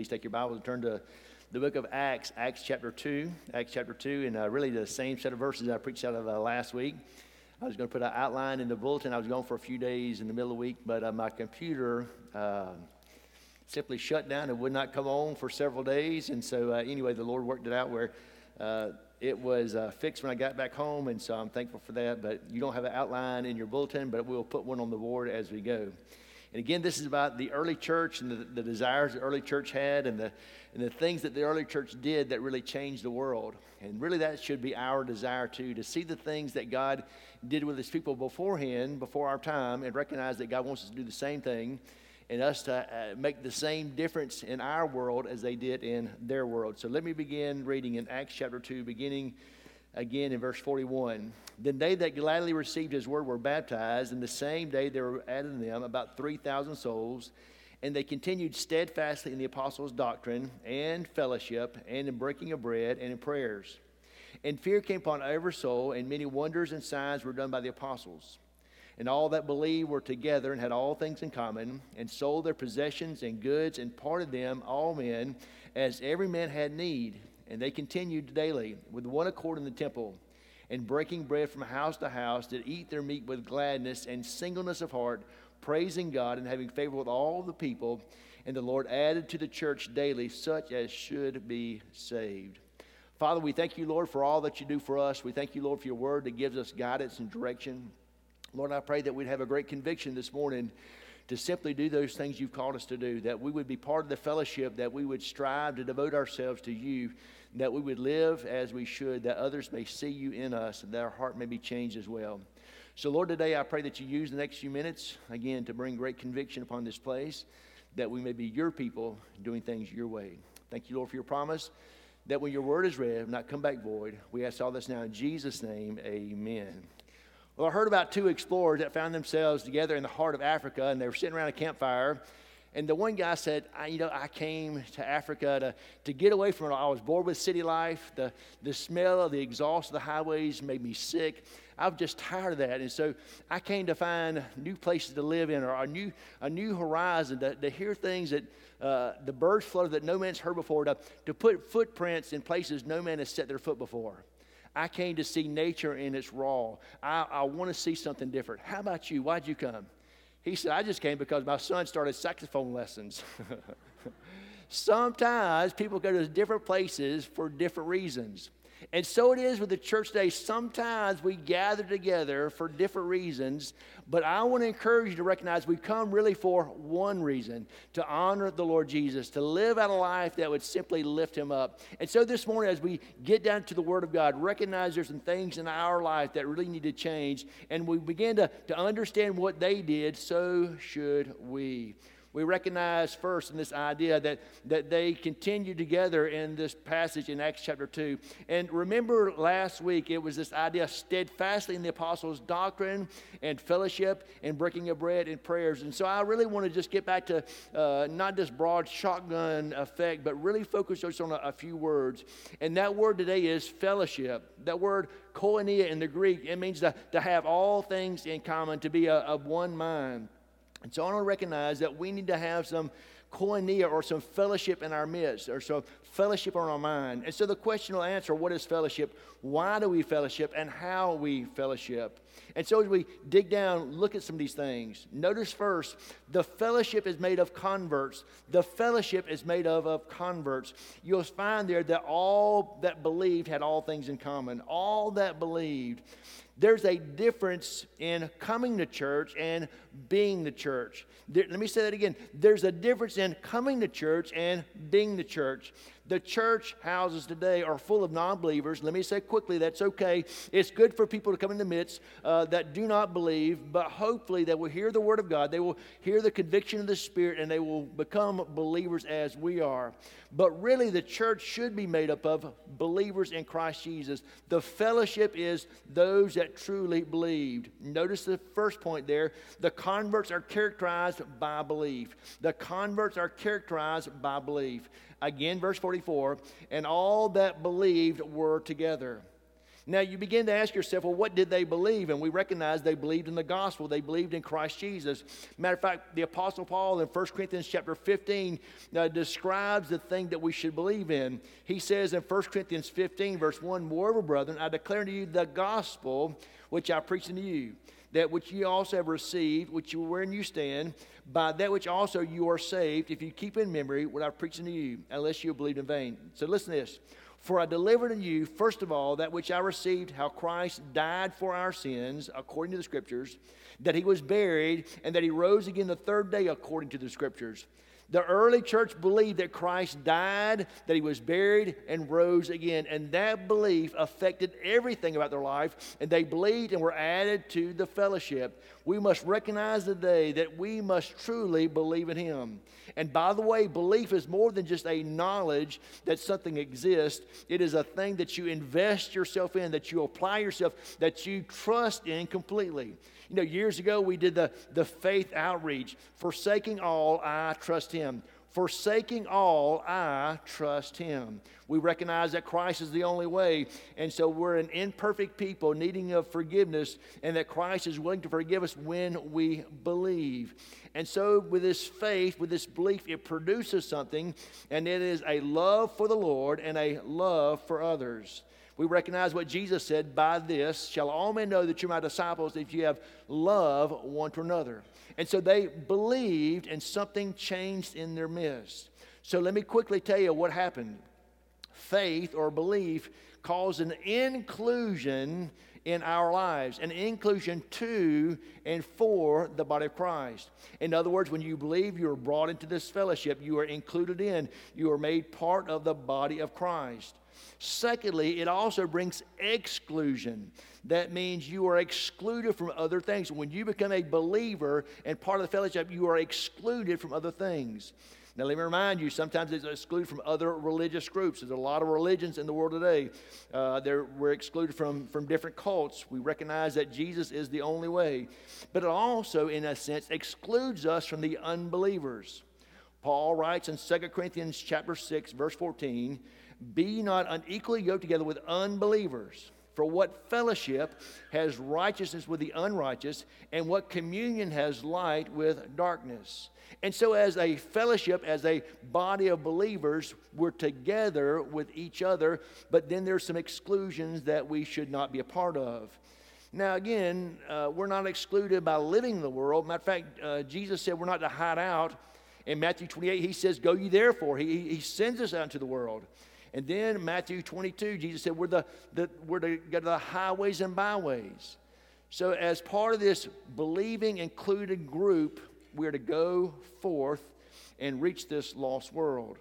take your Bible and turn to the book of Acts, Acts chapter 2, and really the same set of verses I preached out of last week. I was going to put an outline in the bulletin. I was gone for a few days in the middle of the week, but my computer simply shut down and would not come on for several days. And so anyway, the Lord worked it out where it was fixed when I got back home, and so I'm thankful for that. But you don't have an outline in your bulletin, but we'll put one on the board as we go. And again, this is about the early church and the desires the early church had and the things that the early church did that really changed the world. And really that should be our desire too, to see the things that God did with his people beforehand, before our time, and recognize that God wants us to do the same thing and us to make the same difference in our world as they did in their world. So let me begin reading in Acts chapter 2, beginning again in verse 41. Then they that gladly received his word were baptized, and the same day there were added to them about 3,000 souls. And they continued steadfastly in the apostles' doctrine and fellowship, and in breaking of bread, and in prayers. And fear came upon every soul, and many wonders and signs were done by the apostles. And all that believed were together and had all things in common, and sold their possessions and goods, and parted them all men, as every man had need. And they continued daily with one accord in the temple, and breaking bread from house to house, did eat their meat with gladness and singleness of heart, praising God and having favor with all the people. And the Lord added to the church daily such as should be saved. Father, we thank you, Lord, for all that you do for us. We thank you, Lord, for your word that gives us guidance and direction. Lord, I pray that we'd have a great conviction this morning to simply do those things you've called us to do, that we would be part of the fellowship, that we would strive to devote ourselves to you, that we would live as we should, that others may see you in us, and that our heart may be changed as well. So, Lord, today I pray that you use the next few minutes, again, to bring great conviction upon this place, that we may be your people doing things your way. Thank you, Lord, for your promise that when your word is read, not come back void. We ask all this now in Jesus' name, amen. Well, I heard about two explorers that found themselves together in the heart of Africa, and they were sitting around a campfire. And the one guy said, I came to Africa to get away from it all. I was bored with city life. The smell of the exhaust of the highways made me sick. I was just tired of that. And so I came to find new places to live in, or a new horizon, to hear things that the birds flutter that no man's heard before, to put footprints in places no man has set their foot before. I came to see nature in its raw. I want to see something different. How about you? Why'd you come? He said, I just came because my son started saxophone lessons. Sometimes people go to different places for different reasons. And so it is with the church today. Sometimes we gather together for different reasons, but I want to encourage you to recognize we come really for one reason: to honor the Lord Jesus, to live out a life that would simply lift him up. And so this morning, as we get down to the Word of God, recognize there's some things in our life that really need to change, and we begin to understand what they did, so should we. We recognize first in this idea that they continued together in this passage in Acts chapter 2. And remember last week, it was this idea steadfastly in the apostles' doctrine and fellowship and breaking of bread and prayers. And so I really want to just get back to not this broad shotgun effect, but really focus just on a few words. And that word today is fellowship. That word koinonia in the Greek, it means to have all things in common, to be of one mind. And so I want to recognize that we need to have some koinonia, or some fellowship in our midst, or some fellowship on our mind. And so the question will answer, what is fellowship? Why do we fellowship? And how we fellowship? And so as we dig down, look at some of these things. Notice first, the fellowship is made of converts. The fellowship is made of converts. You'll find there that all that believed had all things in common. All that believed. There's a difference in coming to church and being the church. Let me say that again. There's a difference in coming to church and being the church. The church houses today are full of non-believers. Let me say quickly, that's okay. It's good for people to come in the midst that do not believe, but hopefully they will hear the Word of God. They will hear the conviction of the Spirit, and they will become believers as we are. But really, the church should be made up of believers in Christ Jesus. The fellowship is those that truly believed. Notice the first point there. The converts are characterized by belief. The converts are characterized by belief. Again, verse 44, and all that believed were together. Now, you begin to ask yourself, well, what did they believe? And we recognize they believed in the gospel. They believed in Christ Jesus. Matter of fact, the Apostle Paul in 1 Corinthians chapter 15 describes the thing that we should believe in. He says in 1 Corinthians 15, verse 1, "Moreover, brethren, I declare unto you the gospel which I preach unto you, that which you also have received, which you wherein you stand, by that which also you are saved, if you keep in memory what I preach unto you, unless you have believed in vain." So listen to this. "For I delivered unto you, first of all, that which I received, how Christ died for our sins, according to the Scriptures, that he was buried, and that he rose again the third day, according to the Scriptures." The early church believed that Christ died, that he was buried, and rose again. And that belief affected everything about their life, and they believed and were added to the fellowship. We must recognize today that we must truly believe in him. And by the way, belief is more than just a knowledge that something exists. It is a thing that you invest yourself in, that you apply yourself, that you trust in completely. You know, years ago we did the faith outreach. Forsaking all, I trust him. Forsaking all, I trust him. We recognize that Christ is the only way, and so we're an imperfect people needing of forgiveness, and that Christ is willing to forgive us when we believe. And so with this faith, with this belief, it produces something, and it is a love for the Lord and a love for others. We recognize what Jesus said, "By this shall all men know that you're my disciples, if you have love one to another." And so they believed, and something changed in their midst. So let me quickly tell you what happened. Faith or belief caused an inclusion in our lives, an inclusion to and for the body of Christ. In other words, when you believe, you are brought into this fellowship, you are included in, you are made part of the body of Christ. Secondly, it also brings exclusion. That means you are excluded from other things. When you become a believer and part of the fellowship, you are excluded from other things. Now, let me remind you, sometimes it's excluded from other religious groups. There's a lot of religions in the world today. We're excluded from different cults. We recognize that Jesus is the only way. But it also, in a sense, excludes us from the unbelievers. Paul writes in 2 Corinthians chapter 6, verse 14, "Be ye not unequally yoked together with unbelievers. For what fellowship has righteousness with the unrighteous, and what communion has light with darkness?" And so as a fellowship, as a body of believers, we're together with each other, but then there's some exclusions that we should not be a part of. Now again, we're not excluded by living in the world. Matter of fact, Jesus said we're not to hide out. In Matthew 28, he says, "Go ye therefore." He sends us out into the world. And then Matthew 22, Jesus said, we're to go to the highways and byways. So as part of this believing included group, we're to go forth and reach this lost world.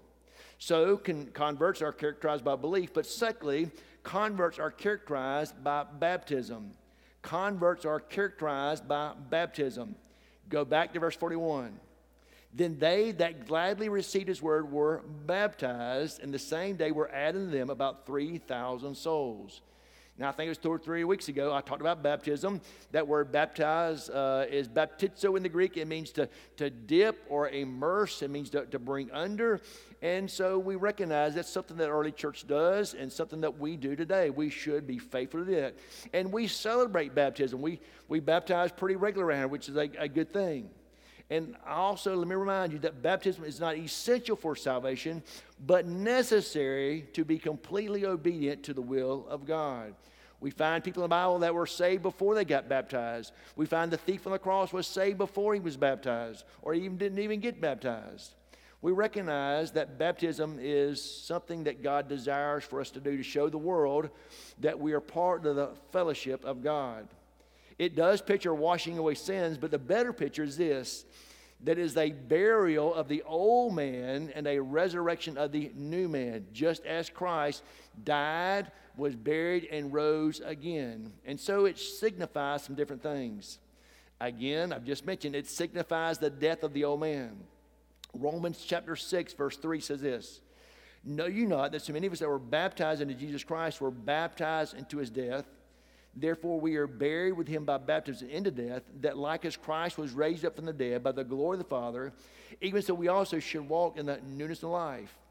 So converts are characterized by belief, but secondly, converts are characterized by baptism. Converts are characterized by baptism. Go back to verse 41. "Then they that gladly received his word were baptized, and the same day were added to them about 3,000 souls." Now, I think it was 2 or 3 weeks ago, I talked about baptism. That word baptize is baptizo in the Greek. It means to dip or immerse. It means to bring under. And so we recognize that's something that early church does and something that we do today. We should be faithful to that. And we celebrate baptism. We baptize pretty regularly around here, which is a good thing. And also, let me remind you that baptism is not essential for salvation, but necessary to be completely obedient to the will of God. We find people in the Bible that were saved before they got baptized. We find the thief on the cross was saved before he was baptized, or he didn't even get baptized. We recognize that baptism is something that God desires for us to do to show the world that we are part of the fellowship of God. It does picture washing away sins, but the better picture is this: that is a burial of the old man and a resurrection of the new man, just as Christ died, was buried, and rose again. And so it signifies some different things. Again, I've just mentioned it signifies the death of the old man. Romans chapter 6, verse 3 says this: "Know you not that so many of us that were baptized into Jesus Christ were baptized into his death? Therefore we are buried with him by baptism into death, that like as Christ was raised up from the dead by the glory of the Father, even so we also should walk in the newness of life.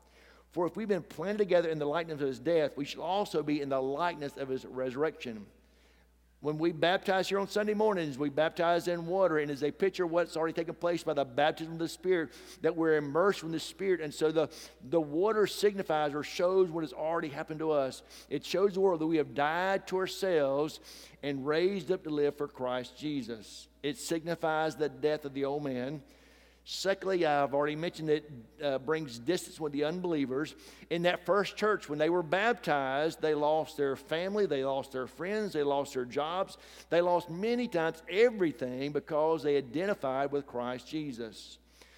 For if we've been planted together in the likeness of his death, we shall also be in the likeness of his resurrection. When we baptize here on Sunday mornings, we baptize in water, and as a picture of what's already taken place by the baptism of the Spirit, that we're immersed in the Spirit. And so the water signifies or shows what has already happened to us. It shows the world that we have died to ourselves and raised up to live for Christ Jesus. It signifies the death of the old man. Secondly, I've already mentioned it brings distance with the unbelievers. In that first church, when they were baptized, they lost their family, they lost their friends, they lost their jobs. They lost many times everything because they identified with Christ Jesus.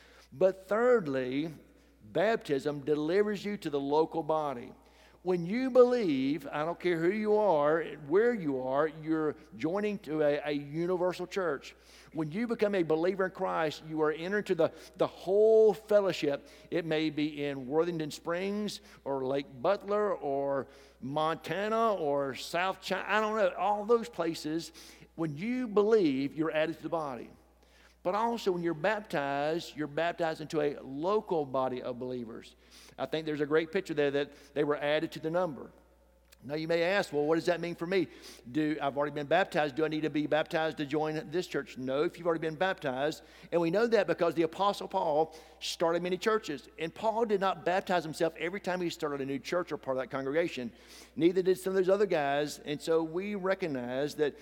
But thirdly, baptism delivers you to the local body. When you believe, I don't care who you are, where you are, you're joining to a universal church. When you become a believer in Christ, you are entering to the whole fellowship. It may be in Worthington Springs or Lake Butler or Montana or South China. I don't know, all those places. When you believe, you're added to the body. But also when you're baptized into a local body of believers. I think there's a great picture there that they were added to the number. Now you may ask, well, what does that mean for me? I've already been baptized. Do I need to be baptized to join this church? No, if you've already been baptized. And we know that because the Apostle Paul started many churches. And Paul did not baptize himself every time he started a new church or part of that congregation. Neither did some of those other guys. And so we recognize that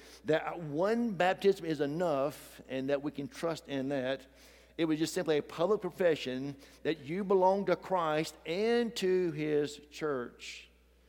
one baptism is enough and that we can trust in that. It was just simply a public profession that you belong to Christ and to his church.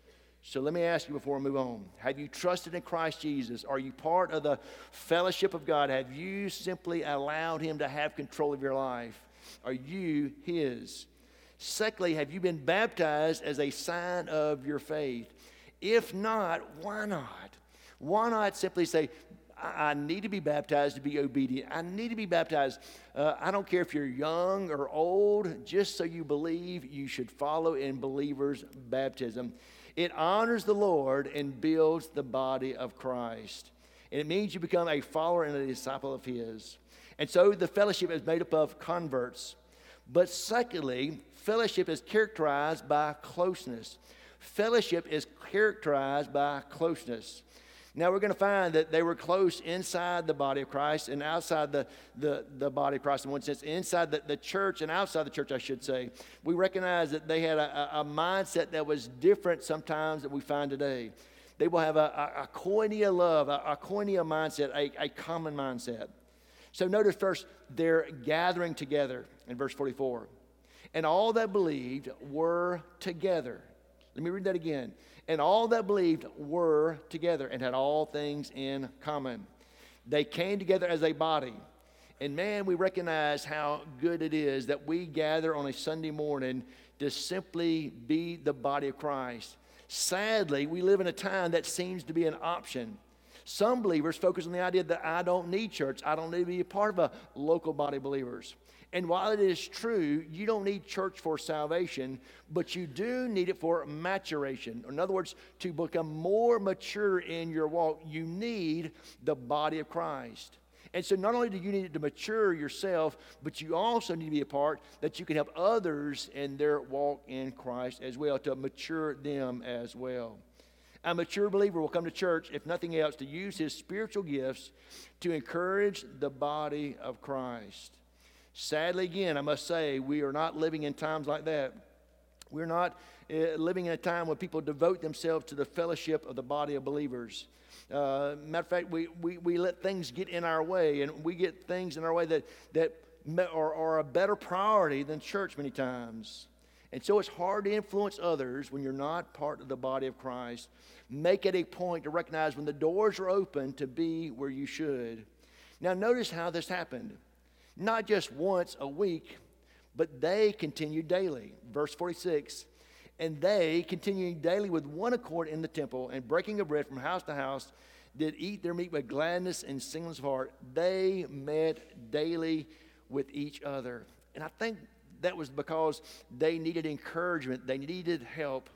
So let me ask you before I move on. Have you trusted in Christ Jesus? Are you part of the fellowship of God? Have you simply allowed him to have control of your life? Are you his? Secondly, have you been baptized as a sign of your faith? If not, why not? Why not simply say, I need to be baptized to be obedient. I need to be baptized. I don't care if you're young or old. Just so you believe, you should follow in believers' baptism. It honors the Lord and builds the body of Christ. And it means you become a follower and a disciple of his. And so the fellowship is made up of converts. But secondly, fellowship is characterized by closeness. Fellowship is characterized by closeness. Now we're going to find that they were close inside the body of Christ and outside the body of Christ in one sense. Inside the church and outside the church, I should say. We recognize that they had a mindset that was different sometimes that we find today. They will have a koinonia love, a koinonia mindset, a common mindset. So notice first, they're gathering together in verse 44. And all that believed were together. Let me read that again. And all that believed were together and had all things in common. They came together as a body. And man, we recognize how good it is that we gather on a Sunday morning to simply be the body of Christ. Sadly, we live in a time that seems to be an option. Some believers focus on the idea that I don't need church. I don't need to be a part of a local body of believers. And while it is true, you don't need church for salvation, but you do need it for maturation. In other words, to become more mature in your walk, you need the body of Christ. And so not only do you need it to mature yourself, but you also need to be a part that you can help others in their walk in Christ as well, to mature them as well. A mature believer will come to church, if nothing else, to use his spiritual gifts to encourage the body of Christ. Sadly, again, I must say, we are not living in times like that. We're not living in a time when people devote themselves to the fellowship of the body of believers. Matter of fact, we let things get in our way, and we get things in our way that are a better priority than church many times. And so it's hard to influence others when you're not part of the body of Christ. Make it a point to recognize when the doors are open to be where you should. Now notice how this happened. Not just once a week, but they continued daily. Verse 46, and they, continuing daily with one accord in the temple and breaking of bread from house to house, did eat their meat with gladness and singleness of heart. They met daily with each other. And I think that was because they needed encouragement. They needed help.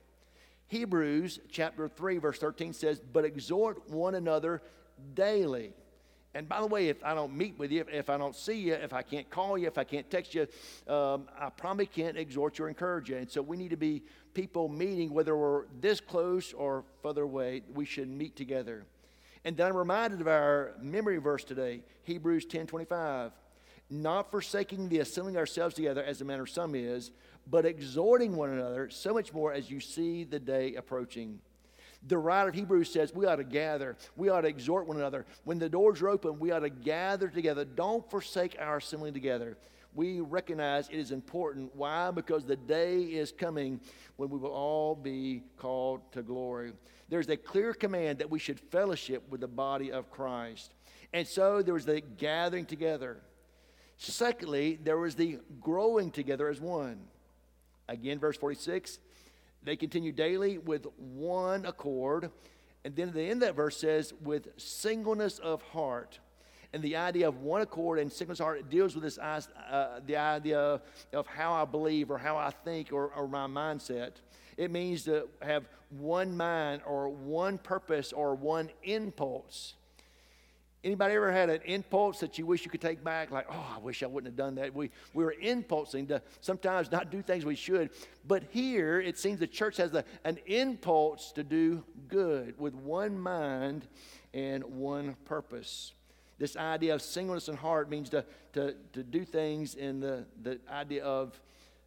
Hebrews chapter 3, verse 13 says, but exhort one another daily, And by the way, if I don't meet with you, if I don't see you, if I can't call you, if I can't text you, I probably can't exhort you or encourage you. And so we need to be people meeting, whether we're this close or further away, we should meet together. And then I'm reminded of our memory verse today, Hebrews 10:25. Not forsaking the assembling ourselves together as the manner of some is, but exhorting one another, so much more as you see the day approaching. The writer of Hebrews says we ought to gather. We ought to exhort one another. When the doors are open, we ought to gather together. Don't forsake our assembling together. We recognize it is important. Why? Because the day is coming when we will all be called to glory. There's a clear command that we should fellowship with the body of Christ. And so there was the gathering together. Secondly, there was the growing together as one. Again, verse 46, they continue daily with one accord. And then at the end of that verse says, with singleness of heart. And the idea of one accord and singleness of heart, it deals with this the idea of how I believe or how I think or my mindset. It means to have one mind or one purpose or one impulse. Anybody ever had an impulse that you wish you could take back? Like, oh, I wish I wouldn't have done that. We were impulsing to sometimes not do things we should. But here, it seems the church has an impulse to do good with one mind and one purpose. This idea of singleness in heart means to do things in the idea of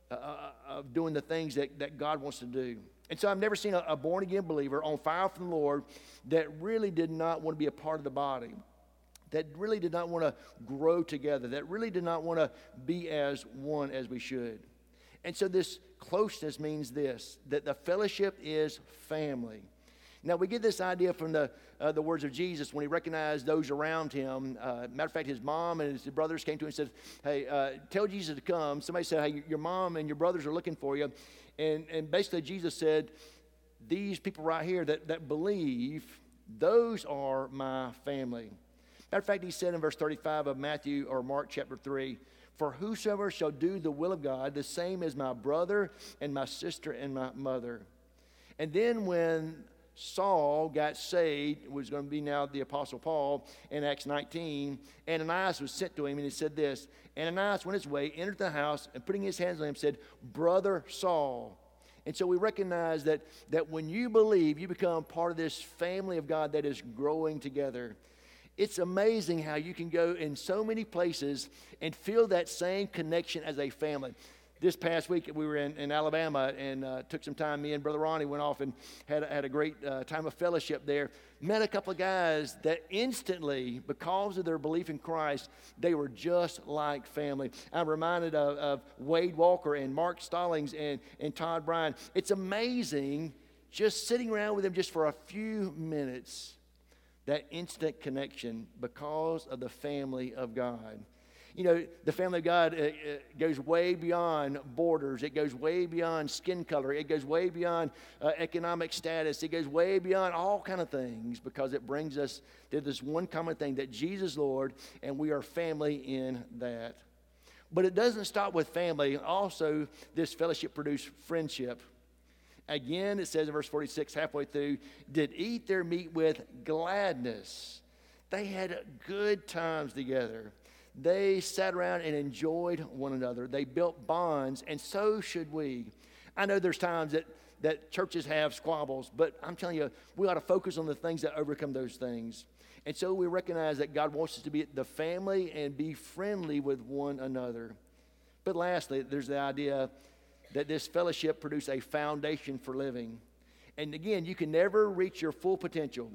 doing the things that God wants to do. And so I've never seen a born-again believer on fire for the Lord that really did not want to be a part of the body, that really did not want to grow together, that really did not want to be as one as we should. And so this closeness means this, that the fellowship is family. Now, we get this idea from the words of Jesus when he recognized those around him. Matter of fact, his mom and his brothers came to him and said, hey, tell Jesus to come. Somebody said, hey, your mom and your brothers are looking for you. And basically, Jesus said, these people right here that believe, those are my family. Matter of fact, he said in verse 35 of Matthew or Mark chapter 3, for whosoever shall do the will of God, the same is my brother and my sister and my mother. And then when Saul got saved, was going to be now the Apostle Paul in Acts 19, Ananias was sent to him, and he said this, Ananias went his way, entered the house, and putting his hands on him said, Brother Saul. And so we recognize that when you believe, you become part of this family of God that is growing together. It's amazing how you can go in so many places and feel that same connection as a family. This past week, we were in Alabama and took some time. Me and Brother Ronnie went off and had a great time of fellowship there. Met a couple of guys that instantly, because of their belief in Christ, they were just like family. I'm reminded of Wade Walker and Mark Stallings and Todd Bryan. It's amazing just sitting around with them just for a few minutes, that instant connection because of the family of God. You know, the family of God goes way beyond borders. It goes way beyond skin color. It goes way beyond economic status. It goes way beyond all kind of things because it brings us to this one common thing, that Jesus is Lord, and we are family in that. But it doesn't stop with family. Also, this fellowship produced friendship. Again, it says in verse 46, halfway through, did eat their meat with gladness. They had good times together. They sat around and enjoyed one another. They built bonds, and so should we. I know there's times that churches have squabbles, but I'm telling you, we ought to focus on the things that overcome those things. And so we recognize that God wants us to be the family and be friendly with one another. But lastly, there's the idea that this fellowship produces a foundation for living. And again, you can never reach your full potential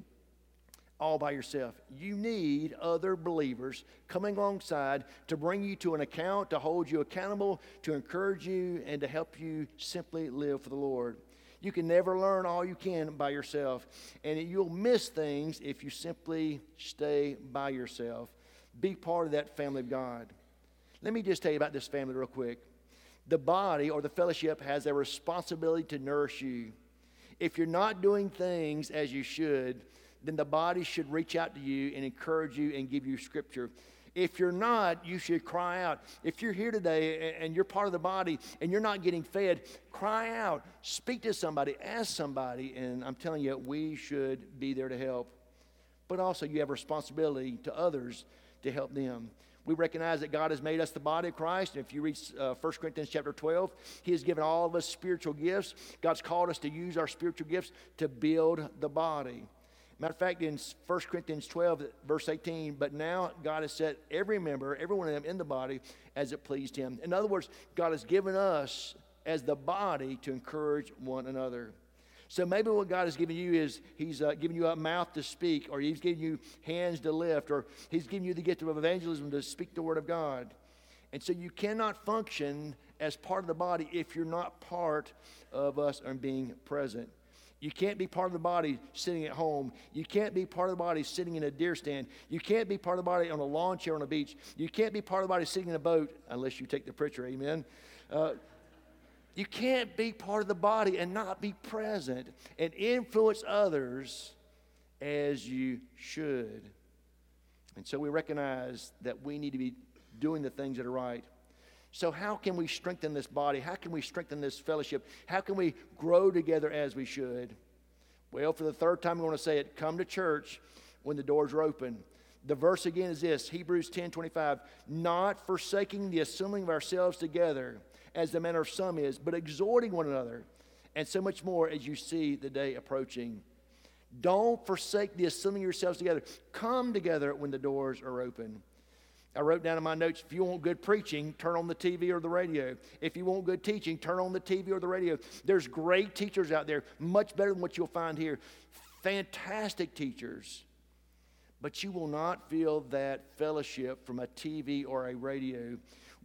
all by yourself. You need other believers coming alongside to bring you to an account, to hold you accountable, to encourage you, and to help you simply live for the Lord. You can never learn all you can by yourself, and you'll miss things if you simply stay by yourself. Be part of that family of God. Let me just tell you about this family real quick. The body or the fellowship has a responsibility to nourish you. If you're not doing things as you should, then the body should reach out to you and encourage you and give you scripture. If you're not, you should cry out. If you're here today and you're part of the body and you're not getting fed, cry out. Speak to somebody, ask somebody, and I'm telling you, we should be there to help. but also you have a responsibility to others to help them. We recognize that God has made us the body of Christ. And if you read 1 Corinthians chapter 12, He has given all of us spiritual gifts. God's called us to use our spiritual gifts to build the body. Matter of fact, in 1 Corinthians 12, verse 18, but now God has set every member, every one of them in the body as it pleased Him. In other words, God has given us as the body to encourage one another. So maybe what God has given you is He's given you a mouth to speak, or He's given you hands to lift, or He's given you the gift of evangelism to speak the Word of God. And so you cannot function as part of the body if you're not part of us and being present. You can't be part of the body sitting at home. You can't be part of the body sitting in a deer stand. You can't be part of the body on a lawn chair on a beach. You can't be part of the body sitting in a boat unless you take the preacher, amen. You can't be part of the body and not be present and influence others as you should. And so we recognize that we need to be doing the things that are right. So how can we strengthen this body? How can we strengthen this fellowship? How can we grow together as we should? Well, for the third time, I'm going to say it. Come to church when the doors are open. The verse again is this, Hebrews 10:25. Not forsaking the assembling of ourselves together, as the manner of some is, but exhorting one another, and so much more as you see the day approaching. Don't forsake the assembling yourselves together. Come together when the doors are open. I wrote down in my notes, if you want good preaching, turn on the TV or the radio. If you want good teaching, turn on the TV or the radio. There's great teachers out there, much better than what you'll find here. Fantastic teachers. But you will not feel that fellowship from a TV or a radio.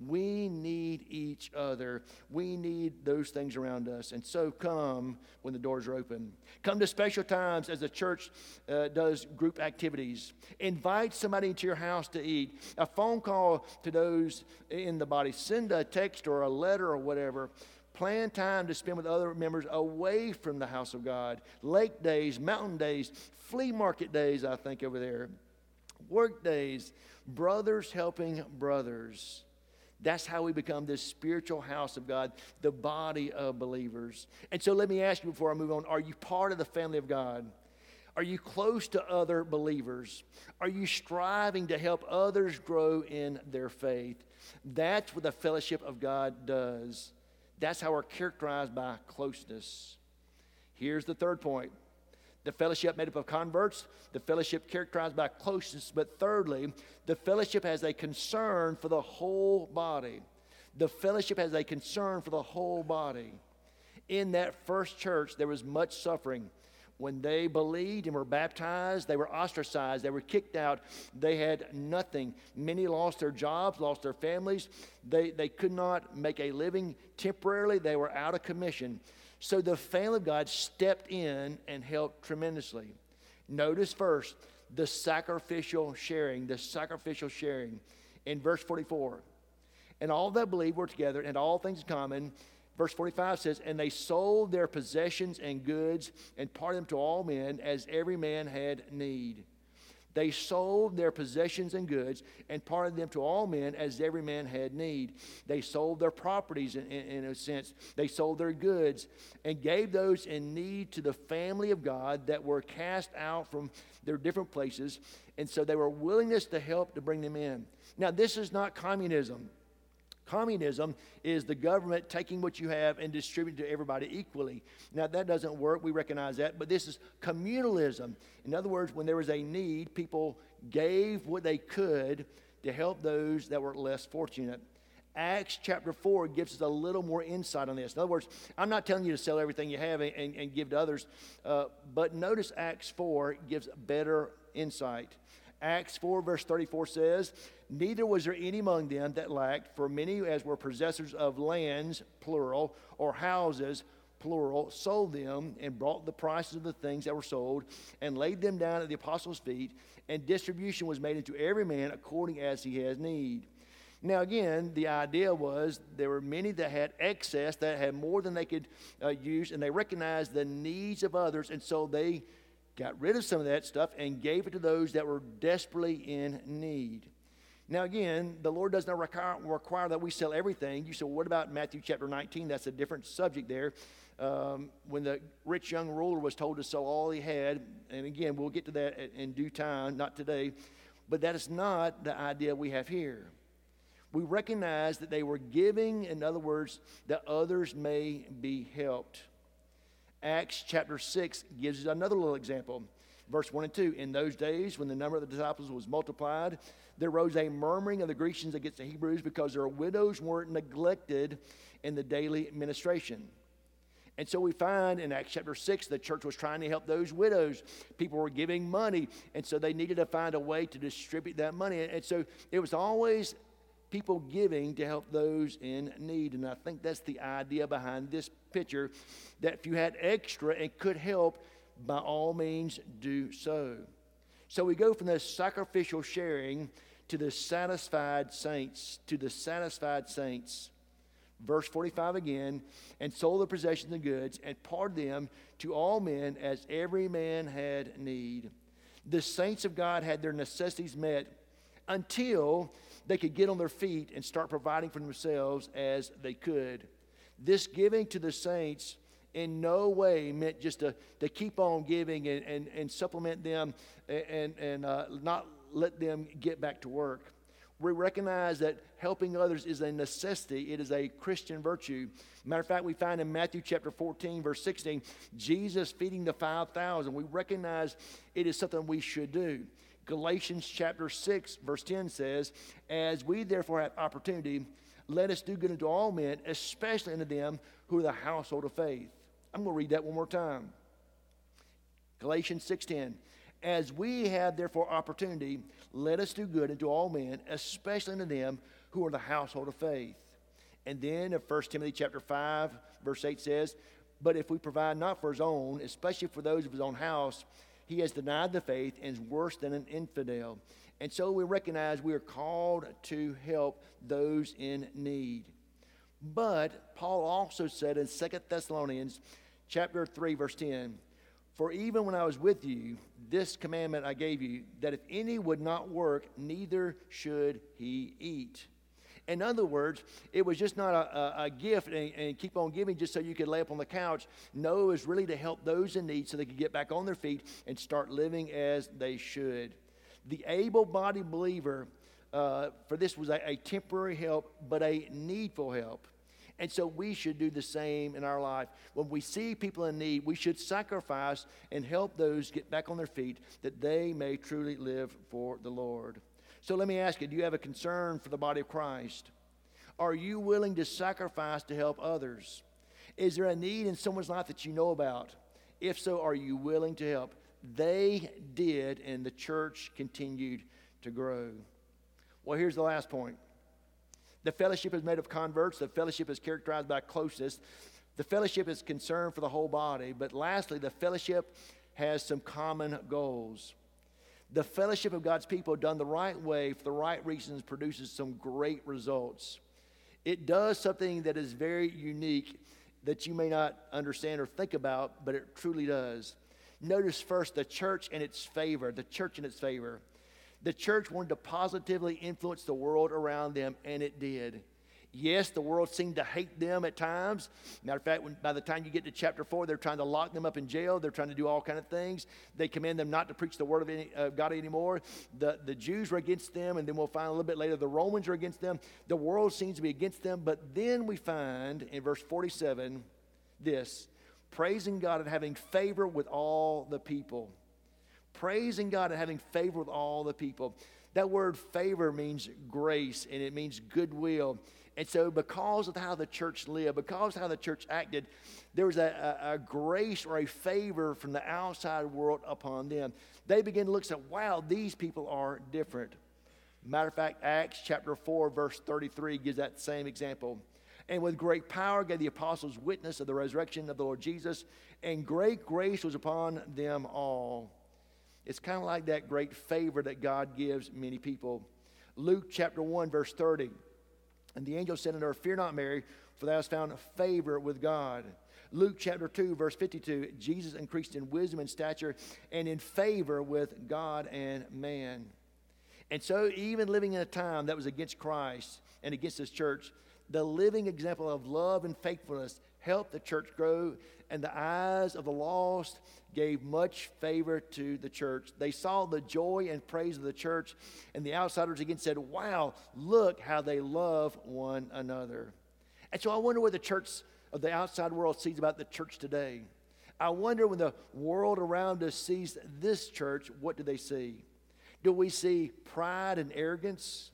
We need each other. We need those things around us. And so come when the doors are open. Come to special times as the church does group activities. Invite somebody into your house to eat. A phone call to those in the body. Send a text or a letter or whatever. Plan time to spend with other members away from the house of God. Lake days, mountain days, flea market days, I think, over there. Work days, brothers helping brothers. That's how we become this spiritual house of God, the body of believers. And so let me ask you before I move on, are you part of the family of God? Are you close to other believers? Are you striving to help others grow in their faith? That's what the fellowship of God does. That's how we're characterized by closeness. Here's the third point. The fellowship made up of converts, the fellowship characterized by closeness, but thirdly, the fellowship has a concern for the whole body. The fellowship has a concern for the whole body. In that first church, there was much suffering. When they believed and were baptized, they were ostracized, they were kicked out, they had nothing. Many lost their jobs, lost their families. They could not make a living temporarily, they were out of commission. So the family of God stepped in and helped tremendously. Notice first the sacrificial sharing, in verse 44. And all that believed were together and all things in common. Verse 45 says, and they sold their possessions and goods and parted them to all men as every man had need. They sold their possessions and goods and parted them to all men as every man had need. They sold their properties in a sense. They sold their goods and gave those in need to the family of God that were cast out from their different places. And so they were willingness to help to bring them in. Now, this is not communism. Communism is the government taking what you have and distributing to everybody equally. Now, that doesn't work. We recognize that. But this is communalism. In other words, when there was a need, people gave what they could to help those that were less fortunate. Acts chapter 4 gives us a little more insight on this. In other words, I'm not telling you to sell everything you have and give to others. But notice Acts 4 gives better insight. Acts 4 verse 34 says, neither was there any among them that lacked, for many as were possessors of lands, plural, or houses, plural, sold them and brought the prices of the things that were sold and laid them down at the apostles' feet, and distribution was made unto every man according as he has need. Now again, the idea was there were many that had excess, that had more than they could use, and they recognized the needs of others, and so they got rid of some of that stuff and gave it to those that were desperately in need. Now again, the Lord does not require that we sell everything. You say, well, what about Matthew chapter 19? That's a different subject there. When the rich young ruler was told to sell all he had, and again, we'll get to that in due time, not today, but that is not the idea we have here. We recognize that they were giving, in other words, that others may be helped. Acts chapter 6 gives us another little example. Verse 1 and 2, in those days when the number of the disciples was multiplied, there rose a murmuring of the Grecians against the Hebrews because their widows were neglected in the daily administration. And so we find in Acts chapter 6, the church was trying to help those widows. People were giving money, and so they needed to find a way to distribute that money. And so it was always people giving to help those in need. And I think that's the idea behind this picture, that if you had extra and could help, by all means do so. So we go from the sacrificial sharing to the satisfied saints, Verse 45 again, and sold the possessions and goods, and parted them to all men as every man had need. The saints of God had their necessities met until they could get on their feet and start providing for themselves as they could. This giving to the saints in no way meant just to keep on giving and supplement them and not let them get back to work. We recognize that helping others is a necessity. It is a Christian virtue. Matter of fact, we find in Matthew chapter 14, verse 16, Jesus feeding the 5,000. We recognize it is something we should do. Galatians chapter 6, verse 10 says, as we therefore have opportunity, let us do good unto all men, especially unto them who are the household of faith. I'm going to read that one more time. Galatians 6:10. As we have therefore opportunity, let us do good unto all men, especially unto them who are the household of faith. And then in 1 Timothy chapter 5, verse 8 says, but if we provide not for his own, especially for those of his own house, he has denied the faith and is worse than an infidel. And so we recognize we are called to help those in need. But Paul also said in 2 Thessalonians chapter 3, verse 10, for even when I was with you, this commandment I gave you, that if any would not work, neither should he eat. In other words, it was just not a gift and keep on giving just so you could lay up on the couch. No, it was really to help those in need so they could get back on their feet and start living as they should. The able-bodied believer, for this was a temporary help, but a needful help. And so we should do the same in our life. When we see people in need, we should sacrifice and help those get back on their feet that they may truly live for the Lord. So let me ask you, do you have a concern for the body of Christ? Are you willing to sacrifice to help others? Is there a need in someone's life that you know about? If so, are you willing to help? They did, and the church continued to grow. Well, here's the last point. The fellowship is made of converts. The fellowship is characterized by closeness. The fellowship is concerned for the whole body. But lastly, the fellowship has some common goals. The fellowship of God's people done the right way for the right reasons produces some great results. It does something that is very unique that you may not understand or think about, but it truly does. Notice first the church and its favor. The church and its favor. The church wanted to positively influence the world around them, and it did. Yes, the world seemed to hate them at times. Matter of fact, by the time you get to chapter 4, they're trying to lock them up in jail. They're trying to do all kinds of things. They command them not to preach the word of God anymore. The Jews were against them, and then we'll find a little bit later the Romans are against them. The world seems to be against them, but then we find in verse 47 this, praising God and having favor with all the people. Praising God and having favor with all the people. That word favor means grace, and it means goodwill. And so because of how the church lived, because of how the church acted, there was a grace or a favor from the outside world upon them. They began to look and say, wow, these people are different. Matter of fact, Acts chapter 4, verse 33 gives that same example. And with great power gave the apostles witness of the resurrection of the Lord Jesus, and great grace was upon them all. It's kind of like that great favor that God gives many people. Luke chapter 1, verse 30. And the angel said unto her, fear not, Mary, for thou hast found favor with God. Luke chapter 2, verse 52. Jesus increased in wisdom and stature and in favor with God and man. And so even living in a time that was against Christ and against his church, the living example of love and faithfulness helped the church grow, and the eyes of the lost gave much favor to the church. They saw the joy and praise of the church, and the outsiders again said, wow, look how they love one another. And so I wonder what the church of the outside world sees about the church today. I wonder when the world around us sees this church, what do they see? Do we see pride and arrogance?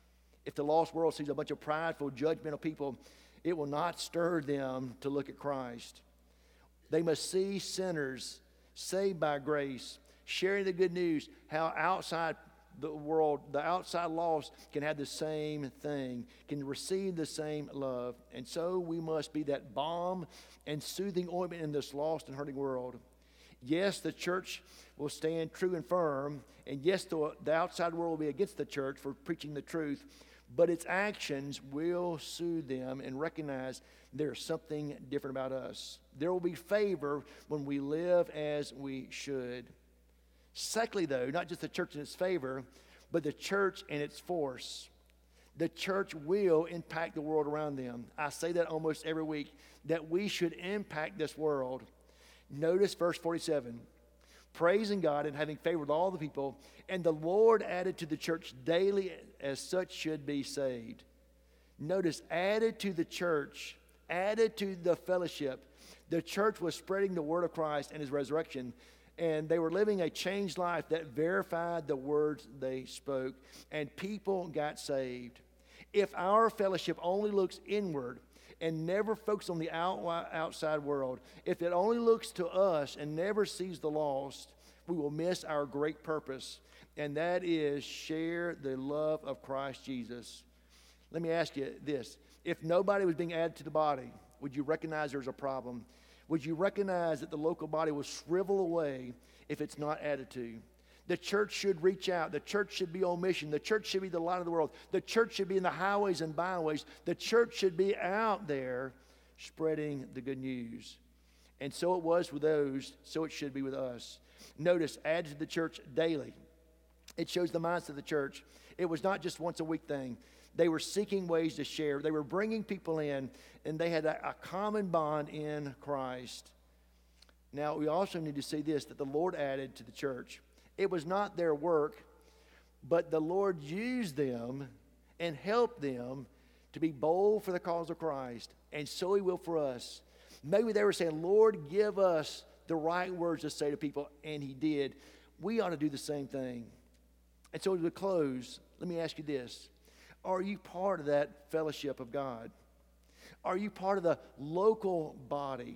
If the lost world sees a bunch of prideful, judgmental people, it will not stir them to look at Christ. They must see sinners saved by grace, sharing the good news, how outside the world, the outside lost can have the same thing, can receive the same love. And so we must be that balm and soothing ointment in this lost and hurting world. Yes, the church will stand true and firm, and yes, the outside world will be against the church for preaching the truth, but its actions will soothe them and recognize there's something different about us. There will be favor when we live as we should. Secondly, though, not just the church in its favor, but the church and its force. The church will impact the world around them. I say that almost every week, that we should impact this world. Notice verse 47. Praising God and having favor with all the people, and the Lord added to the church daily as such should be saved. Notice, added to the church, added to the fellowship. The church was spreading the word of Christ and his resurrection, and they were living a changed life that verified the words they spoke, and people got saved. If our fellowship only looks inward and never focuses on the outside world, if it only looks to us and never sees the lost, we will miss our great purpose, and that is share the love of Christ Jesus. Let me ask you this. If nobody was being added to the body, would you recognize there's a problem? Would you recognize that the local body will shrivel away if it's not added to? The church should reach out. The church should be on mission. The church should be the light of the world. The church should be in the highways and byways. The church should be out there spreading the good news. And so it was with those, so it should be with us. Notice, added to the church daily. It shows the mindset of the church. It was not just once a week thing. They were seeking ways to share. They were bringing people in, and they had a common bond in Christ. Now, we also need to see this, that the Lord added to the church. It was not their work, but the Lord used them and helped them to be bold for the cause of Christ, and so he will for us. Maybe they were saying, Lord, give us the right words to say to people, and he did. We ought to do the same thing. And so to close, let me ask you this. Are you part of that fellowship of God? Are you part of the local body?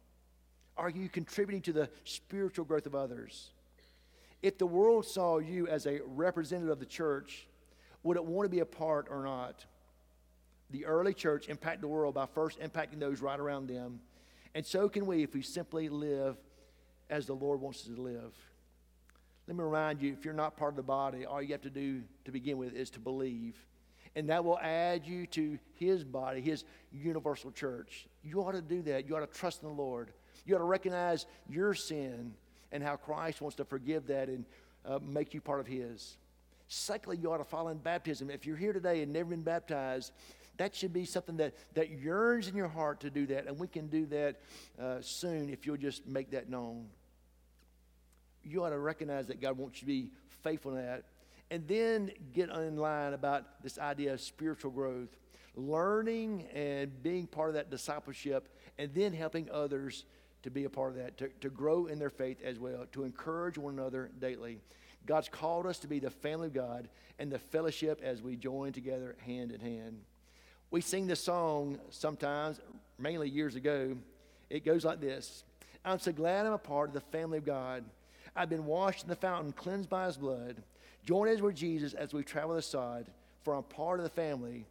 Are you contributing to the spiritual growth of others? If the world saw you as a representative of the church, would it want to be a part or not? The early church impacted the world by first impacting those right around them. And so can we if we simply live as the Lord wants us to live. Let me remind you, if you're not part of the body, all you have to do to begin with is to believe. And that will add you to his body, his universal church. You ought to do that. You ought to trust in the Lord. You ought to recognize your sin and how Christ wants to forgive that and make you part of his. Secondly, you ought to follow in baptism. If you're here today and never been baptized, that should be something that yearns in your heart to do that. And we can do that soon if you'll just make that known. You ought to recognize that God wants you to be faithful in that. And then get in line about this idea of spiritual growth. Learning and being part of that discipleship, and then helping others to be a part of that, to grow in their faith as well, to encourage one another daily. God's called us to be the family of God and the fellowship as we join together hand in hand. We sing this song sometimes, mainly years ago. It goes like this. I'm so glad I'm a part of the family of God. I've been washed in the fountain, cleansed by his blood. Join us with Jesus as we travel aside, for I'm part of the family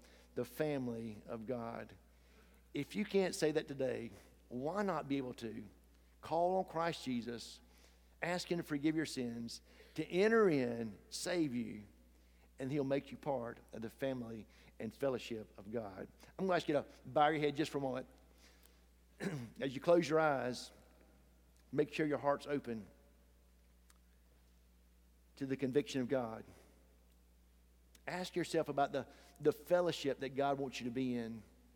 of God. If you can't say that today, why not be able to? Call on Christ Jesus, ask him to forgive your sins, to enter in, save you, and he'll make you part of the family and fellowship of God. I'm going to ask you to bow your head just for a moment. As you close your eyes, make sure your heart's open to the conviction of God. Ask yourself about the fellowship that God wants you to be in.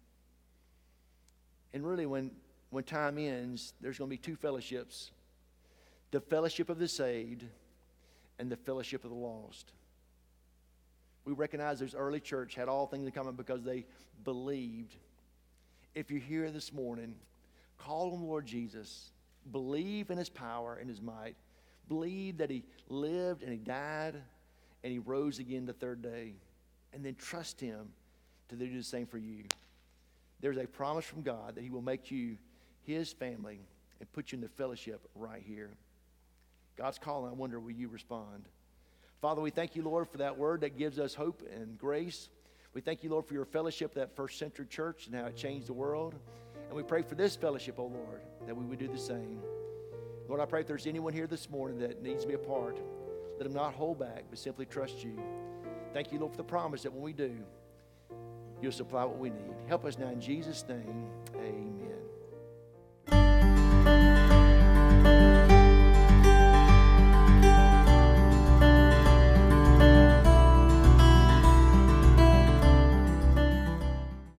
And really, when time ends, there's going to be two fellowships: the fellowship of the saved and the fellowship of the lost. We recognize this early church had all things in common because they believed. If you're here this morning, call on the Lord Jesus. Believe in his power and his might. Believe that he lived and he died and he rose again the third day. And then trust him to do the same for you. There's a promise from God that he will make you his family and put you in the fellowship right here. God's calling. I wonder, will you respond? Father, we thank you, Lord, for that word that gives us hope and grace. We thank you, Lord, for your fellowship, that first century church, and how it changed the world. And we pray for this fellowship, oh Lord, that we would do the same. Lord, I pray if there's anyone here this morning that needs to be a part, let them not hold back, but simply trust you. Thank you, Lord, for the promise that when we do, you'll supply what we need. Help us now in Jesus' name. Amen.